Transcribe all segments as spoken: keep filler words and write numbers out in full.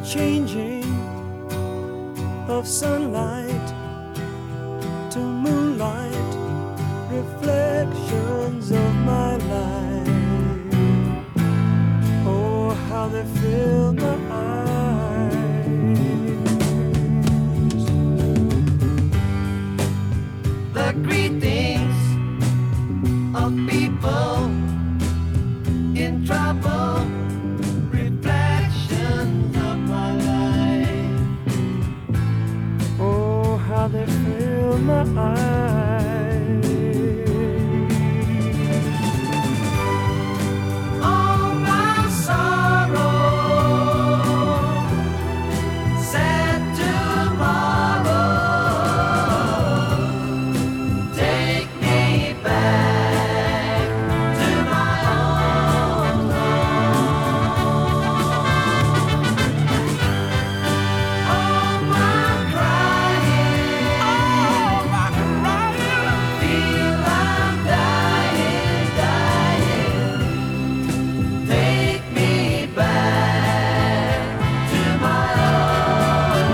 changing of sunlight to moonlight, reflections of my life. Oh, how they fill my eyes. The greetings of people in trouble, reflections of my life. Oh, how they fill my eyes. All my sorrow, sad tomorrow, take me back to my own home. All my crying, all my crying, feel I'm dying, dying. Take me back to my own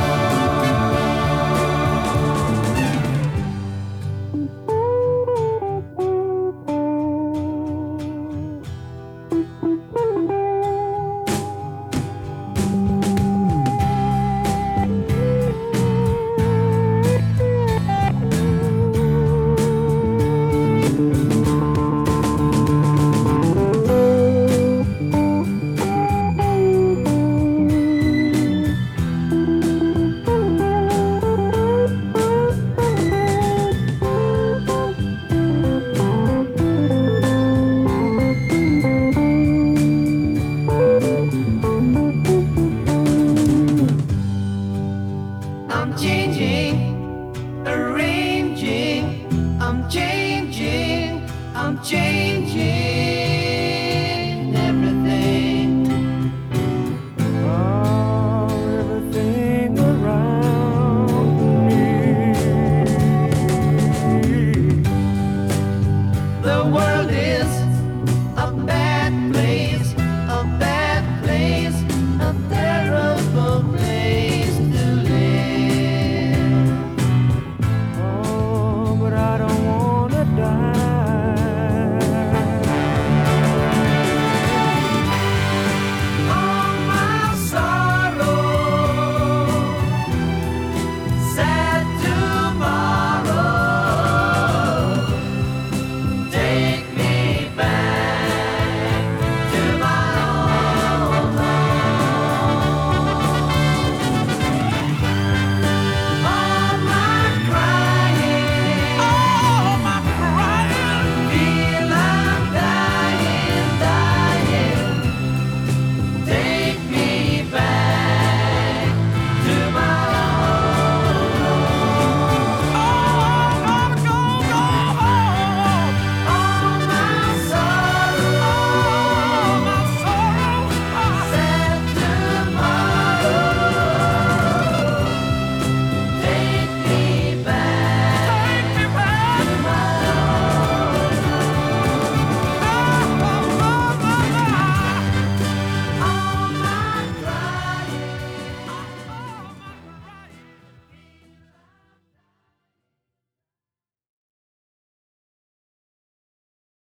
I'm changing, arranging, I'm changing, I'm changing.